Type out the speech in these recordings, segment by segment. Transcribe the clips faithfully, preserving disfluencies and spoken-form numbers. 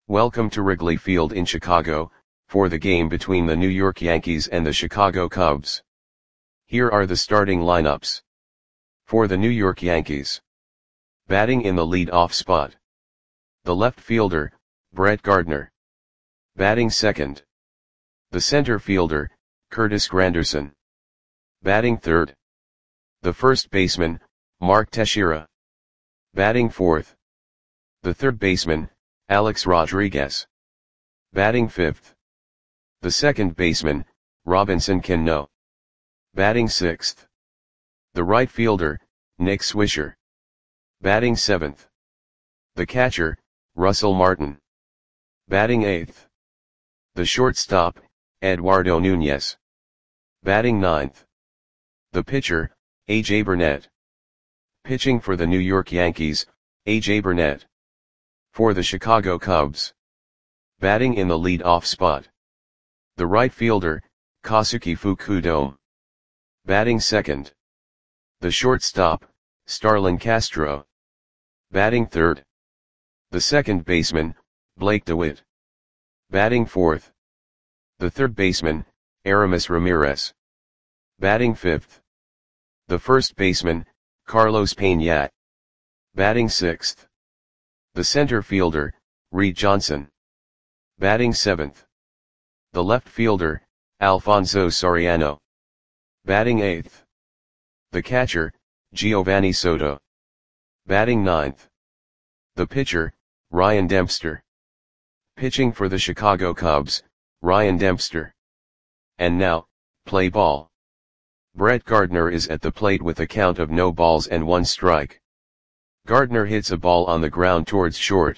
Welcome to Wrigley Field in Chicago, for the game between the New York Yankees and the Chicago Cubs. Here are the starting lineups. For the New York Yankees. Batting in the lead-off spot. The left fielder, Brett Gardner. Batting second. The center fielder, Curtis Granderson. Batting third. The first baseman, Mark Teixeira. Batting fourth. The third baseman, Alex Rodriguez. Batting fifth. The second baseman, Robinson Cano. Batting sixth. The right fielder, Nick Swisher. Batting seventh. The catcher, Russell Martin. Batting eighth. The shortstop, Eduardo Nunez. Batting ninth. The pitcher, A J Burnett. Pitching for the New York Yankees, A J Burnett. For the Chicago Cubs. Batting in the lead-off spot. The right fielder, Kosuke Fukudome. Batting second. The shortstop, Starlin Castro. Batting third. The second baseman, Blake DeWitt. Batting fourth. The third baseman, Aramis Ramirez. Batting fifth. The first baseman, Carlos Pena. Batting sixth. The center fielder, Reed Johnson. Batting seventh. The left fielder, Alfonso Soriano. Batting eighth. The catcher, Giovanni Soto. Batting ninth. The pitcher, Ryan Dempster. Pitching for the Chicago Cubs, Ryan Dempster. And now, play ball. Brett Gardner is at the plate with a count of no balls and one strike. Gardner hits a ball on the ground towards short.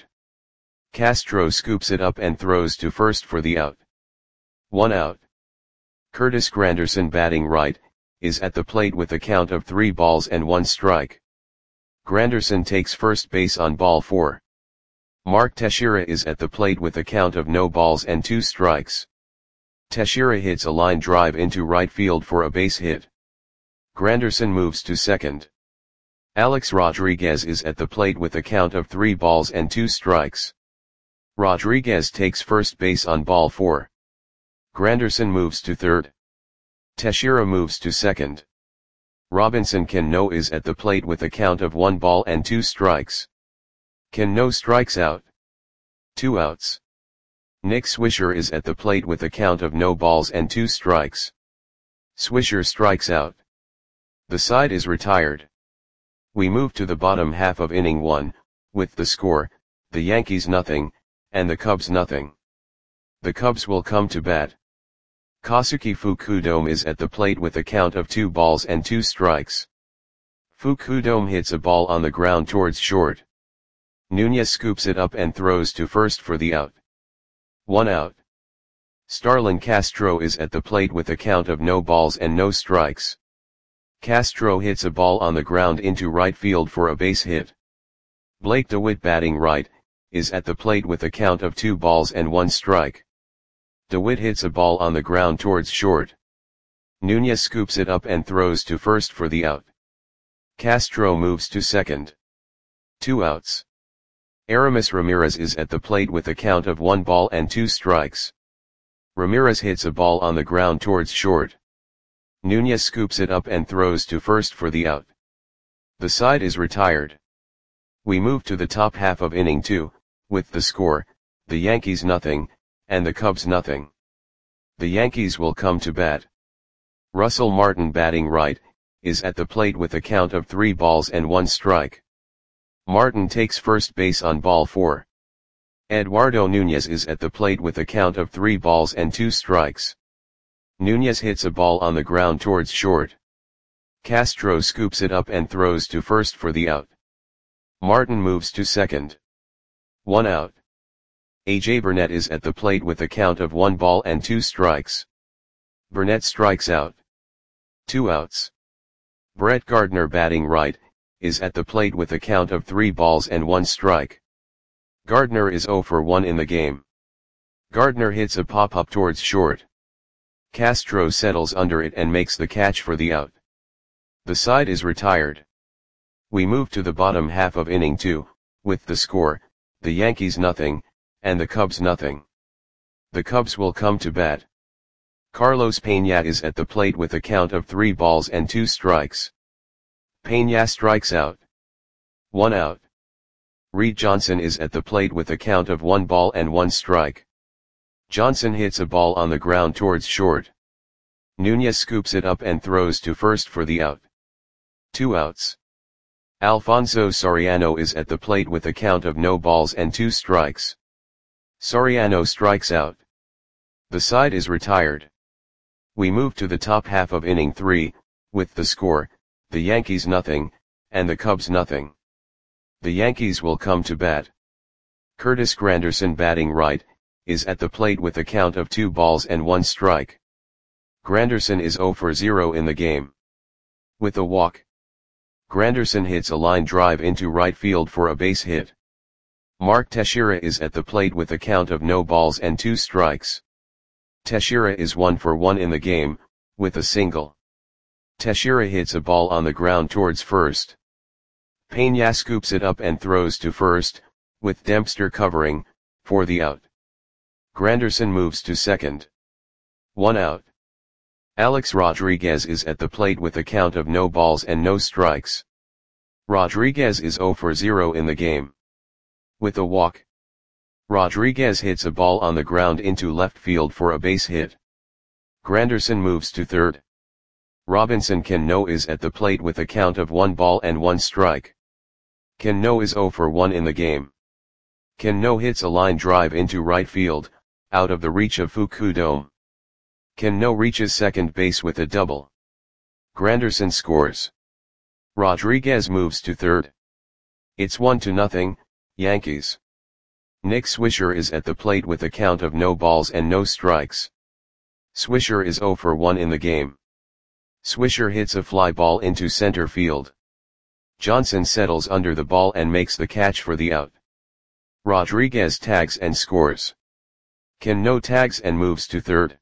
Castro scoops it up and throws to first for the out. One out. Curtis Granderson, batting right, is at the plate with a count of three balls and one strike. Granderson takes first base on ball four. Mark Teixeira is at the plate with a count of no balls and two strikes. Teixeira hits a line drive into right field for a base hit. Granderson moves to second. Alex Rodriguez is at the plate with a count of three balls and two strikes. Rodriguez takes first base on ball four. Granderson moves to third. Teixeira moves to second. Robinson Cano is at the plate with a count of one ball and two strikes. Cano strikes out. Two outs. Nick Swisher is at the plate with a count of no balls and two strikes. Swisher strikes out. The side is retired. We move to the bottom half of inning one, with the score, the Yankees nothing, and the Cubs nothing. The Cubs will come to bat. Kosuke Fukudome is at the plate with a count of two balls and two strikes. Fukudome hits a ball on the ground towards short. Nunez scoops it up and throws to first for the out. One out. Starlin Castro is at the plate with a count of no balls and no strikes. Castro hits a ball on the ground into right field for a base hit. Blake DeWitt, batting right, is at the plate with a count of two balls and one strike. DeWitt hits a ball on the ground towards short. Nunez scoops it up and throws to first for the out. Castro moves to second. Two outs. Aramis Ramirez is at the plate with a count of one ball and two strikes. Ramirez hits a ball on the ground towards short. Nunez scoops it up and throws to first for the out. The side is retired. We move to the top half of inning two, with the score, the Yankees nothing, and the Cubs nothing. The Yankees will come to bat. Russell Martin, batting right, is at the plate with a count of three balls and one strike. Martin takes first base on ball four. Eduardo Nunez is at the plate with a count of three balls and two strikes. Nunez hits a ball on the ground towards short. Castro scoops it up and throws to first for the out. Martin moves to second. One out. A J Burnett is at the plate with a count of one ball and two strikes. Burnett strikes out. Two outs. Brett Gardner, batting right, is at the plate with a count of three balls and one strike. Gardner is zero for one in the game. Gardner hits a pop-up towards short. Castro settles under it and makes the catch for the out. The side is retired. We move to the bottom half of inning two, with the score, the Yankees nothing, and the Cubs nothing. The Cubs will come to bat. Carlos Peña is at the plate with a count of three balls and two strikes. Peña strikes out. One out. Reed Johnson is at the plate with a count of one ball and one strike. Johnson hits a ball on the ground towards short. Nunez scoops it up and throws to first for the out. Two outs. Alfonso Soriano is at the plate with a count of no balls and two strikes. Soriano strikes out. The side is retired. We move to the top half of inning three, with the score, the Yankees nothing, and the Cubs nothing. The Yankees will come to bat. Curtis Granderson, batting right, is at the plate with a count of two balls and one strike. Granderson is zero for zero in the game. With a walk, Granderson hits a line drive into right field for a base hit. Mark Teixeira is at the plate with a count of no balls and two strikes. Teixeira is one for one in the game, with a single. Teixeira hits a ball on the ground towards first. Peña scoops it up and throws to first, with Dempster covering, for the out. Granderson moves to second. One out. Alex Rodriguez is at the plate with a count of no balls and no strikes. Rodriguez is zero for zero in the game. With a walk, Rodriguez hits a ball on the ground into left field for a base hit. Granderson moves to third. Robinson Cano is at the plate with a count of one ball and one strike. Cano is zero for one in the game. Cano hits a line drive into right field, out of the reach of Fukudome. Cano reaches second base with a double. Granderson scores. Rodriguez moves to third. It's one to nothing, Yankees. Nick Swisher is at the plate with a count of no balls and no strikes. Swisher is zero for one in the game. Swisher hits a fly ball into center field. Johnson settles under the ball and makes the catch for the out. Rodriguez tags and scores. Cano tags and moves to third.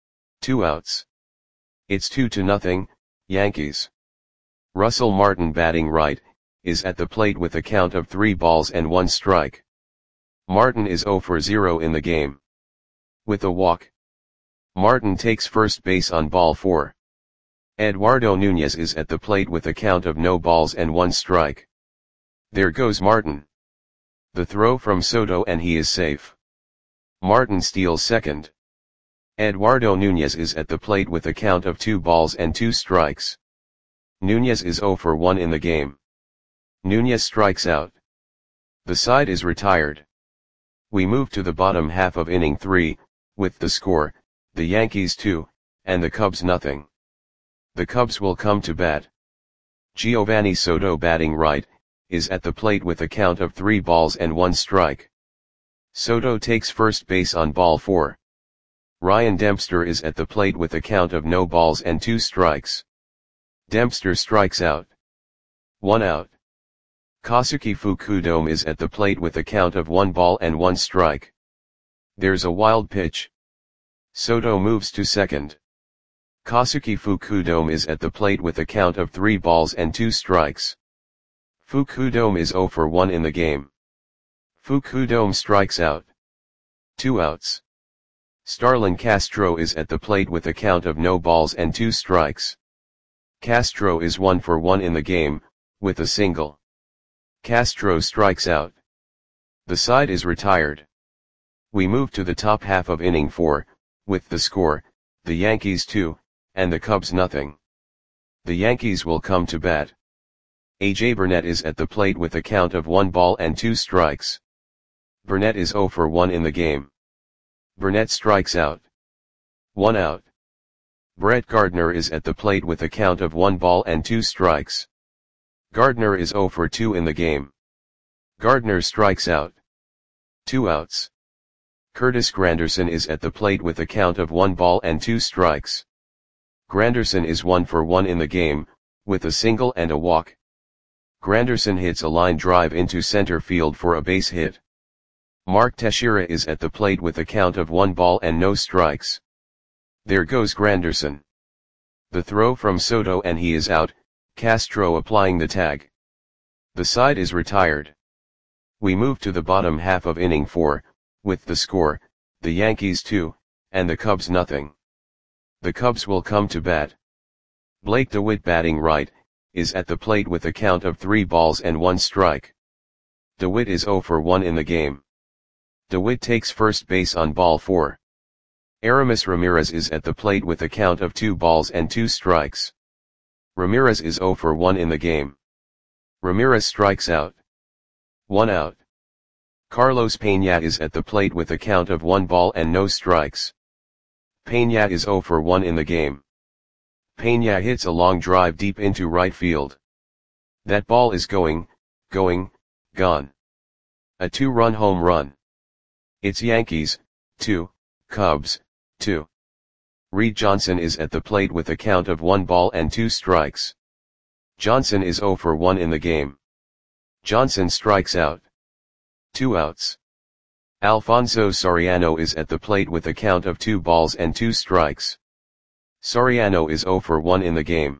Two outs. It's two to nothing, Yankees. Russell Martin, batting right, is at the plate with a count of three balls and one strike. Martin is zero for zero in the game. With a walk, Martin takes first base on ball four. Eduardo Nunez is at the plate with a count of no balls and one strike. There goes Martin. The throw from Soto and he is safe. Martin steals second. Eduardo Nunez is at the plate with a count of two balls and two strikes. Nunez is zero for one in the game. Nunez strikes out. The side is retired. We move to the bottom half of inning three, with the score, the Yankees two, and the Cubs nothing. The Cubs will come to bat. Giovanni Soto, batting right, is at the plate with a count of three balls and one strike. Soto takes first base on ball four. Ryan Dempster is at the plate with a count of no balls and two strikes. Dempster strikes out. One out. Kosuke Fukudome is at the plate with a count of one ball and one strike. There's a wild pitch. Soto moves to second. Kosuke Fukudome is at the plate with a count of three balls and two strikes. Fukudome is zero for one in the game. Fukudome strikes out. Two outs. Starlin Castro is at the plate with a count of no balls and two strikes. Castro is one for one in the game, with a single. Castro strikes out. The side is retired. We move to the top half of inning four, with the score, the Yankees two, and the Cubs nothing. The Yankees will come to bat. A J Burnett is at the plate with a count of one ball and two strikes. Burnett is zero for one in the game. Burnett strikes out. One out. Brett Gardner is at the plate with a count of one ball and two strikes. Gardner is zero for two in the game. Gardner strikes out. Two outs. Curtis Granderson is at the plate with a count of one ball and two strikes. Granderson is one for one in the game, with a single and a walk. Granderson hits a line drive into center field for a base hit. Mark Teixeira is at the plate with a count of one ball and no strikes. There goes Granderson. The throw from Soto and he is out, Castro applying the tag. The side is retired. We move to the bottom half of inning four, With the score, the Yankees two, and the Cubs nothing. The Cubs will come to bat. Blake DeWitt batting right, is at the plate with a count of three balls and one strike. DeWitt is zero for one in the game. DeWitt takes first base on ball four. Aramis Ramirez is at the plate with a count of two balls and two strikes. Ramirez is zero for one in the game. Ramirez strikes out. One out. Carlos Peña is at the plate with a count of one ball and no strikes. Peña is zero for one in the game. Peña hits a long drive deep into right field. That ball is going, going, gone. A two-run home run. It's Yankees, two, Cubs, two. Reed Johnson is at the plate with a count of one ball and two strikes. Johnson is zero for one in the game. Johnson strikes out. Two outs. Alfonso Soriano is at the plate with a count of two balls and two strikes. Soriano is zero for one in the game.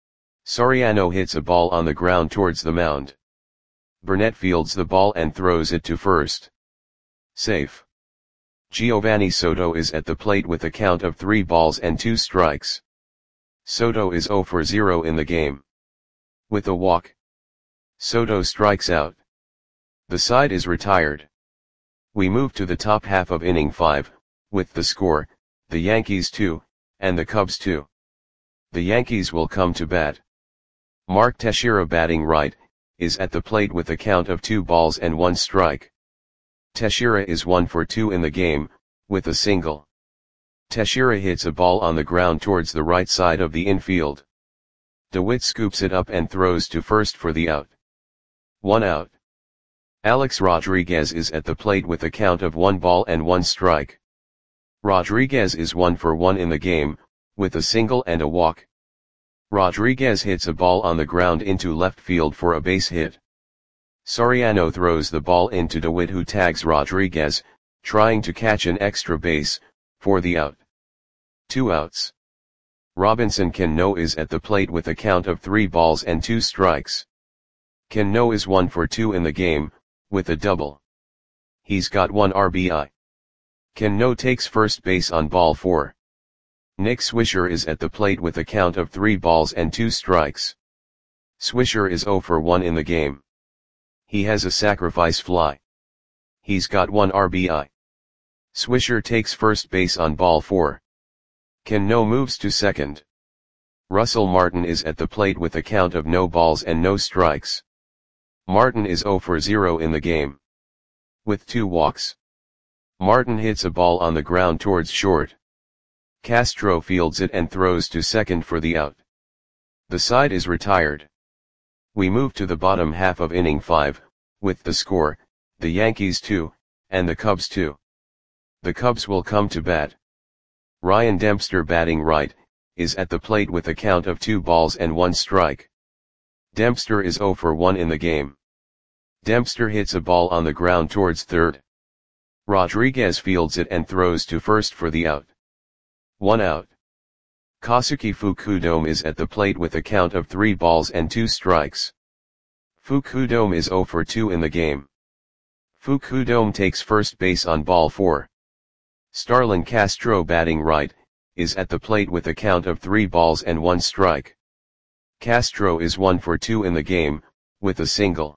Soriano hits a ball on the ground towards the mound. Burnett fields the ball and throws it to first. Safe. Giovanni Soto is at the plate with a count of three balls and two strikes. Soto is zero for zero in the game. With a walk, Soto strikes out. The side is retired. We move to the top half of inning five, with the score, the Yankees two, and the Cubs two. The Yankees will come to bat. Mark Teixeira batting right, is at the plate with a count of two balls and one strike. Teixeira is one for two in the game, with a single. Teixeira hits a ball on the ground towards the right side of the infield. DeWitt scoops it up and throws to first for the out. One out. Alex Rodriguez is at the plate with a count of one ball and one strike. Rodriguez is one for one in the game, with a single and a walk. Rodriguez hits a ball on the ground into left field for a base hit. Soriano throws the ball into DeWitt, who tags Rodriguez, trying to catch an extra base, for the out. Two outs. Robinson Cano is at the plate with a count of three balls and two strikes. Cano is one for two in the game, with a double. He's got one R B I. Cano takes first base on ball four. Nick Swisher is at the plate with a count of three balls and two strikes. Swisher is zero for one in the game. He has a sacrifice fly. He's got one R B I. Swisher takes first base on ball four. Cano moves to second. Russell Martin is at the plate with a count of no balls and no strikes. Martin is zero for zero in the game. With two walks. Martin hits a ball on the ground towards short. Castro fields it and throws to second for the out. The side is retired. We move to the bottom half of inning five, with the score, the Yankees two, and the Cubs two. The Cubs will come to bat. Ryan Dempster batting right, is at the plate with a count of two balls and one strike. Dempster is zero for one in the game. Dempster hits a ball on the ground towards third. Rodriguez fields it and throws to first for the out. One out. Kosuke Fukudome is at the plate with a count of three balls and two strikes. Fukudome is zero for two in the game. Fukudome takes first base on ball four. Starlin Castro batting right, is at the plate with a count of three balls and one strike. Castro is one for two in the game, with a single.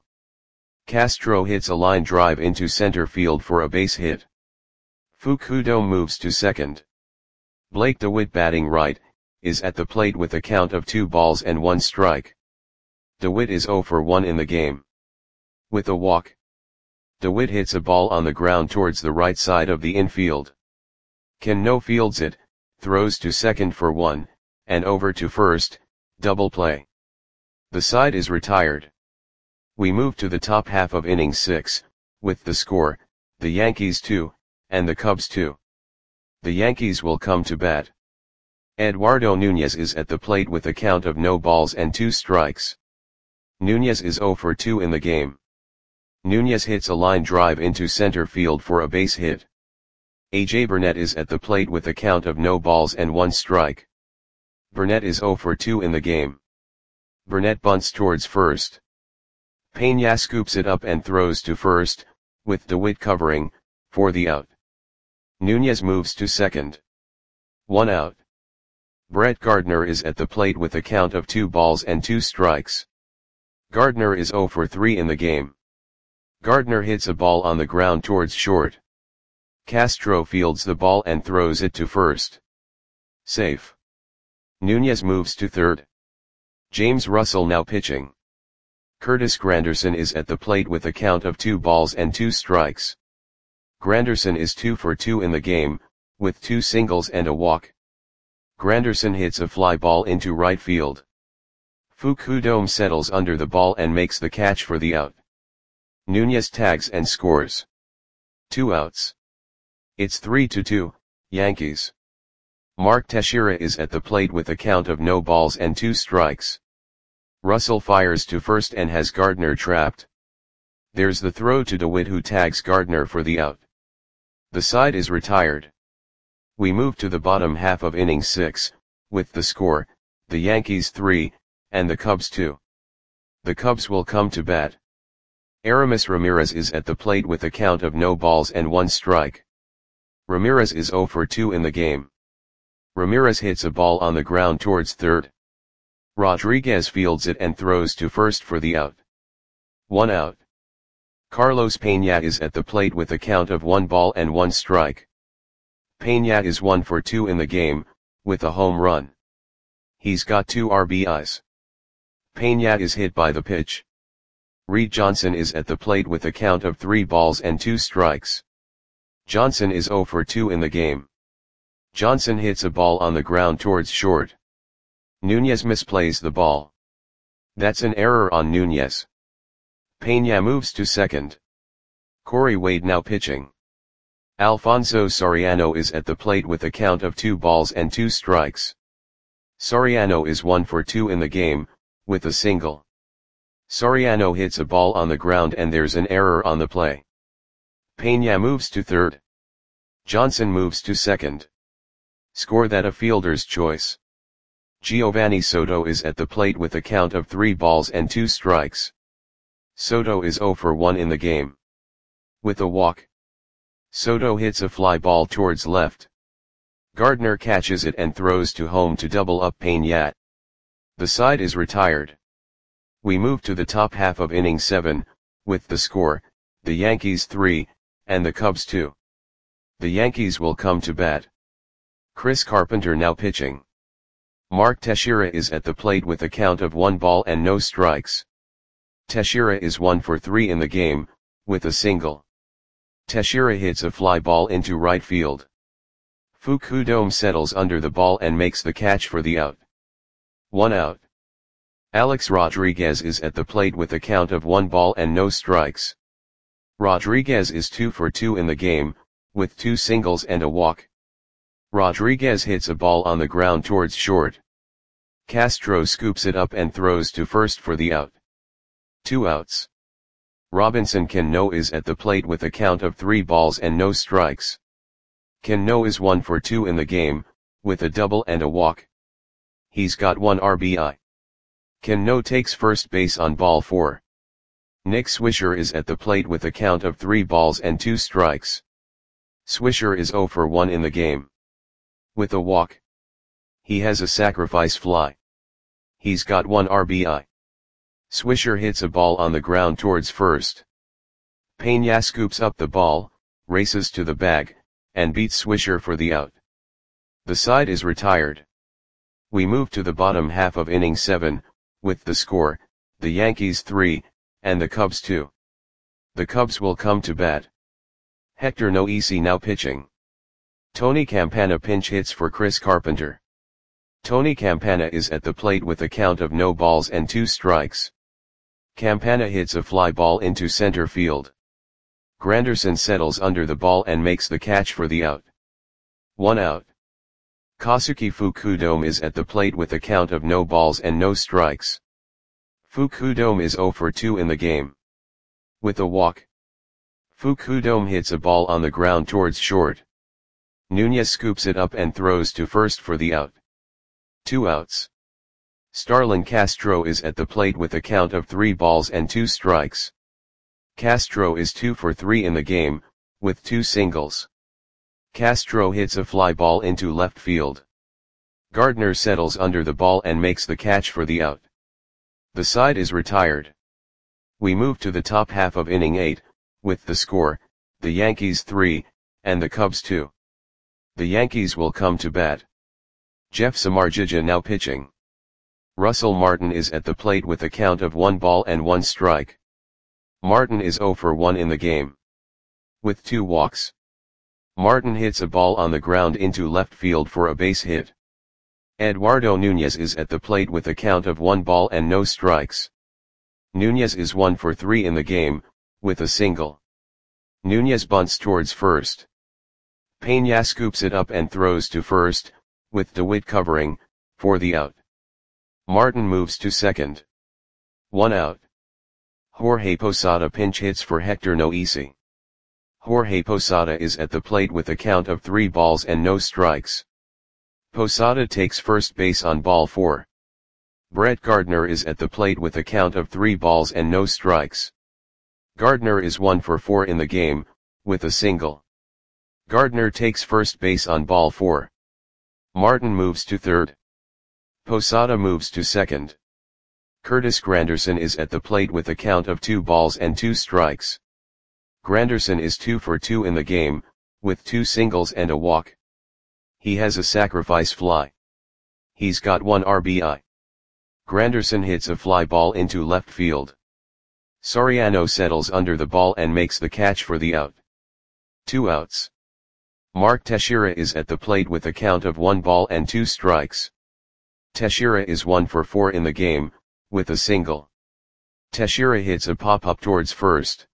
Castro hits a line drive into center field for a base hit. Fukudome moves to second. Blake DeWitt batting right, is at the plate with a count of two balls and one strike. DeWitt is zero for one in the game. With a walk. DeWitt hits a ball on the ground towards the right side of the infield. Cano fields it, throws to second for one, and over to first, double play. The side is retired. We move to the top half of inning six, with the score, the Yankees two, and the Cubs two. The Yankees will come to bat. Eduardo Nunez is at the plate with a count of no balls and two strikes. Nunez is zero for two in the game. Nunez hits a line drive into center field for a base hit. A J Burnett is at the plate with a count of no balls and one strike. Burnett is zero for two in the game. Burnett bunts towards first. Peña scoops it up and throws to first, with DeWitt covering, for the out. Nunez moves to second. One out. Brett Gardner is at the plate with a count of two balls and two strikes. Gardner is zero for three in the game. Gardner hits a ball on the ground towards short. Castro fields the ball and throws it to first. Safe. Nunez moves to third. James Russell now pitching. Curtis Granderson is at the plate with a count of two balls and two strikes. Granderson is two for two in the game, with two singles and a walk. Granderson hits a fly ball into right field. Fukudome settles under the ball and makes the catch for the out. Nunez tags and scores. Two outs. It's three to two, Yankees. Mark Teixeira is at the plate with a count of no balls and two strikes. Russell fires to first and has Gardner trapped. There's the throw to DeWitt, who tags Gardner for the out. The side is retired. We move to the bottom half of inning six, with the score, the Yankees three, and the Cubs two. The Cubs will come to bat. Aramis Ramirez is at the plate with a count of no balls and one strike. Ramirez is zero for two in the game. Ramirez hits a ball on the ground towards third. Rodriguez fields it and throws to first for the out. One out. Carlos Peña is at the plate with a count of one ball and one strike. Peña is one for two in the game, with a home run. He's got two R B Is. Peña is hit by the pitch. Reed Johnson is at the plate with a count of three balls and two strikes. Johnson is zero for two in the game. Johnson hits a ball on the ground towards short. Nunez misplays the ball. That's an error on Nunez. Peña moves to second. Corey Wade now pitching. Alfonso Soriano is at the plate with a count of two balls and two strikes. Soriano is one for two in the game, with a single. Soriano hits a ball on the ground and there's an error on the play. Peña moves to third. Johnson moves to second. Score that a fielder's choice. Giovanni Soto is at the plate with a count of three balls and two strikes. Soto is zero for one in the game. With a walk. Soto hits a fly ball towards left. Gardner catches it and throws to home to double up Peña. The side is retired. We move to the top half of inning seven, with the score, the Yankees three, and the Cubs two. The Yankees will come to bat. Chris Carpenter now pitching. Mark Teixeira is at the plate with a count of one ball and no strikes. Teixeira is one for three in the game, with a single. Teixeira hits a fly ball into right field. Fukudome settles under the ball and makes the catch for the out. One out. Alex Rodriguez is at the plate with a count of one ball and no strikes. Rodriguez is two for two in the game, with two singles and a walk. Rodriguez hits a ball on the ground towards short. Castro scoops it up and throws to first for the out. Two outs. Robinson Cano is at the plate with a count of three balls and no strikes. Cano is one for two in the game, with a double and a walk. He's got one R B I. Cano takes first base on ball four. Nick Swisher is at the plate with a count of three balls and two strikes. Swisher is zero for one in the game. With a walk. He has a sacrifice fly. He's got one R B I. Swisher hits a ball on the ground towards first. Peña scoops up the ball, races to the bag, and beats Swisher for the out. The side is retired. We move to the bottom half of inning seven, with the score, the Yankees three, and the Cubs two. The Cubs will come to bat. Hector Noesi now pitching. Tony Campana pinch hits for Chris Carpenter. Tony Campana is at the plate with a count of no balls and two strikes. Campana hits a fly ball into center field. Granderson settles under the ball and makes the catch for the out. One out. Kosuke Fukudome is at the plate with a count of no balls and no strikes. Fukudome is zero for two in the game. With a walk. Fukudome hits a ball on the ground towards short. Nunez scoops it up and throws to first for the out. Two outs. Starlin Castro is at the plate with a count of three balls and two strikes. Castro is two for three in the game, with two singles. Castro hits a fly ball into left field. Gardner settles under the ball and makes the catch for the out. The side is retired. We move to the top half of inning eight, with the score, the Yankees three, and the Cubs two. The Yankees will come to bat. Jeff Samardzija now pitching. Russell Martin is at the plate with a count of one ball and one strike. Martin is zero for one in the game, with two walks. Martin hits a ball on the ground into left field for a base hit. Eduardo Nunez is at the plate with a count of one ball and no strikes. Nunez is one for three in the game, with a single. Nunez bunts towards first. Peña scoops it up and throws to first, with DeWitt covering, for the out. Martin moves to second. One out. Jorge Posada pinch hits for Hector Noesi. Jorge Posada is at the plate with a count of three balls and no strikes. Posada takes first base on ball four. Brett Gardner is at the plate with a count of three balls and no strikes. Gardner is one for four in the game, with a single. Gardner takes first base on ball four. Martin moves to third. Posada moves to second. Curtis Granderson is at the plate with a count of two balls and two strikes. Granderson is two for two in the game, with two singles and a walk. He has a sacrifice fly. He's got one R B I. Granderson hits a fly ball into left field. Soriano settles under the ball and makes the catch for the out. Two outs. Mark Teixeira is at the plate with a count of one ball and two strikes. Teixeira is one for four in the game, with a single. Teixeira hits a pop-up towards first.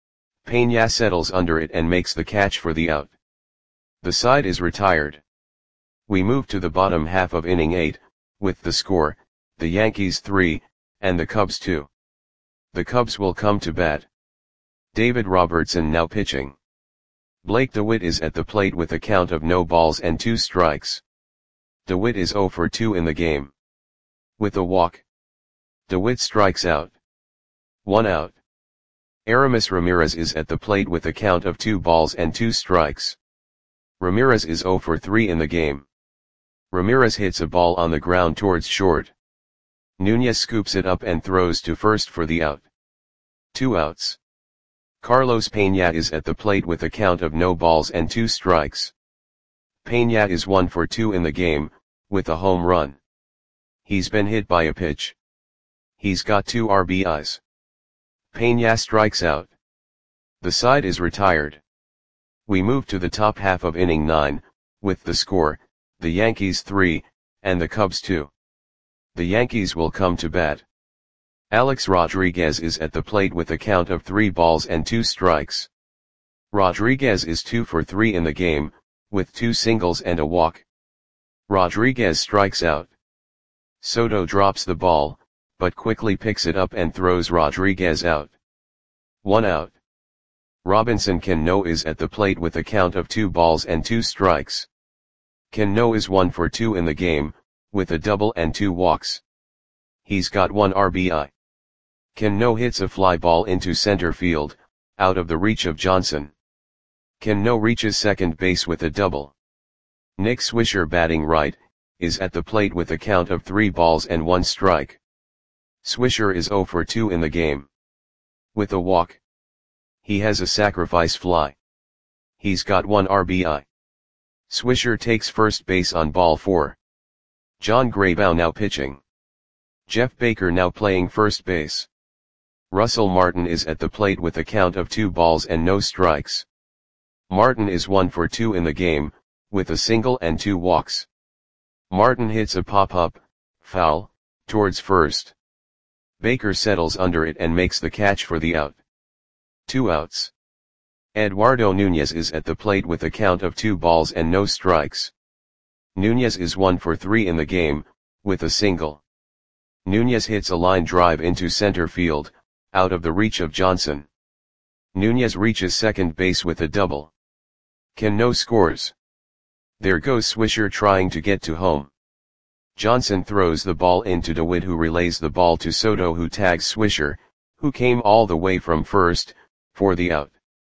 Peña settles under it and makes the catch for the out. The side is retired. We move to the bottom half of inning eight, with the score, the Yankees three, and the Cubs two. The Cubs will come to bat. David Robertson now pitching. Blake DeWitt is at the plate with a count of no balls and two strikes. DeWitt is zero for two in the game, with a walk. DeWitt strikes out. One out. Aramis Ramirez is at the plate with a count of two balls and two strikes. Ramirez is zero for three in the game. Ramirez hits a ball on the ground towards short. Nunez scoops it up and throws to first for the out. Two outs. Carlos Peña is at the plate with a count of no balls and two strikes. Peña is one for two in the game, with a home run. He's been hit by a pitch. He's got two R B Is. Peña strikes out. The side is retired. We move to the top half of inning nine, with the score, the Yankees three, and the Cubs two. The Yankees will come to bat. Alex Rodriguez is at the plate with a count of three balls and two strikes. Rodriguez is two for three in the game, with two singles and a walk. Rodriguez strikes out. Soto drops the ball, but quickly picks it up and throws Rodriguez out. One out. Robinson Cano is at the plate with a count of two balls and two strikes. Cano is one for two in the game, with a double and two walks. He's got one R B I. Cano hits a fly ball into center field, out of the reach of Johnson. Cano reaches second base with a double. Nick Swisher, batting right, is at the plate with a count of three balls and one strike. Swisher is zero for two in the game, with a walk. He has a sacrifice fly. He's got one R B I. Swisher takes first base on ball four. John Graybow now pitching. Jeff Baker now playing first base. Russell Martin is at the plate with a count of two balls and no strikes. Martin is one for two in the game, with a single and two walks. Martin hits a pop-up, foul, towards first. Baker settles under it and makes the catch for the out. Two outs. Eduardo Nunez is at the plate with a count of two balls and no strikes. Nunez is one for three in the game, with a single. Nunez hits a line drive into center field, out of the reach of Johnson. Nunez reaches second base with a double. Cano scores. There goes Swisher trying to get to home. Johnson throws the ball into DeWitt, who relays the ball to Soto, who tags Swisher, who came all the way from first, for the out.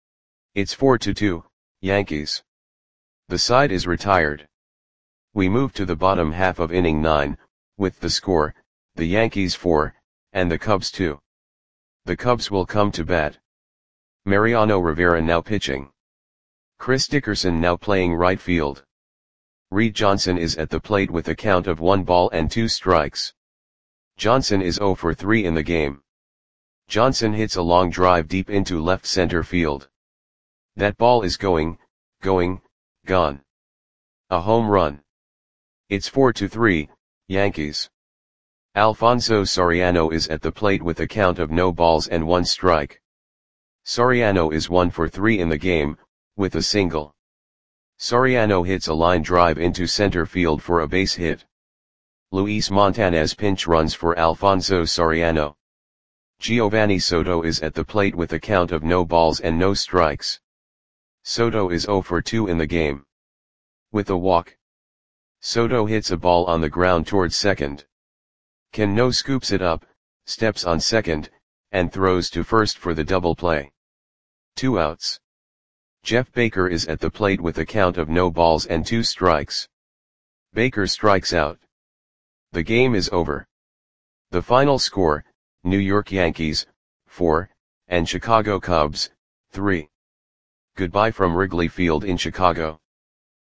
It's four to two, Yankees. The side is retired. We move to the bottom half of inning nine, with the score, the Yankees four, and the Cubs two. The Cubs will come to bat. Mariano Rivera now pitching. Chris Dickerson now playing right field. Reed Johnson is at the plate with a count of one ball and two strikes. Johnson is zero for three in the game. Johnson hits a long drive deep into left center field. That ball is going, going, gone. A home run. It's four to three, Yankees. Alfonso Soriano is at the plate with a count of no balls and one strike. Soriano is one for three in the game, with a single. Soriano hits a line drive into center field for a base hit. Luis Montanez pinch runs for Alfonso Soriano. Giovanni Soto is at the plate with a count of no balls and no strikes. Soto is zero for two in the game. With a walk. Soto hits a ball on the ground towards second. Cano scoops it up, steps on second, and throws to first for the double play. Two outs. Jeff Baker is at the plate with a count of no balls and two strikes. Baker strikes out. The game is over. The final score, New York Yankees, four, and Chicago Cubs, three. Goodbye from Wrigley Field in Chicago.